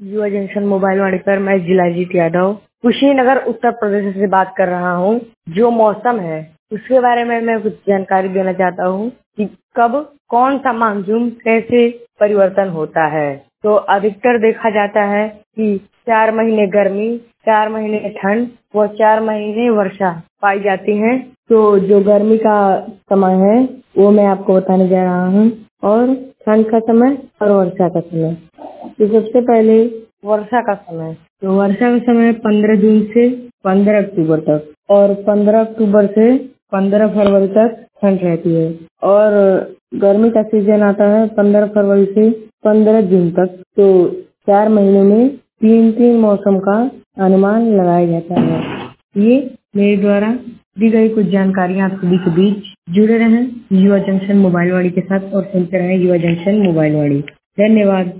युवा junction mobile वाणी पर मैं जिलाजीत यादव कुशीनगर उत्तर प्रदेश से बात कर रहा हूँ। जो मौसम है उसके बारे में मैं कुछ जानकारी देना चाहता हूँ कि कब कौन सा मानसून कैसे परिवर्तन होता है। तो अधिकतर देखा जाता है कि 4 महीने गर्मी, 4 महीने ठंड व 4 महीने वर्षा पाई जाती है। तो जो गर्मी का समय है वो मैं आपको बताने जा रहा हूँ, और ठंड का समय और वर्षा का समय। तो सबसे पहले वर्षा का समय। तो वर्षा का समय 15 जून से 15 अक्टूबर तक, और 15 अक्टूबर से 15 फरवरी तक ठंड रहती है। और गर्मी का सीजन आता है 15 फरवरी से 15 जून तक। तो 4 महीने में 3 मौसम का अनुमान लगाया जाता है। ये मेरे द्वारा दी गई कुछ जानकारियाँ आप सभी के बीच। जुड़े रहें युवा जंक्शन मोबाइल वाणी के साथ और सुनते रहें युवा जंक्शन मोबाइल वाणी। धन्यवाद।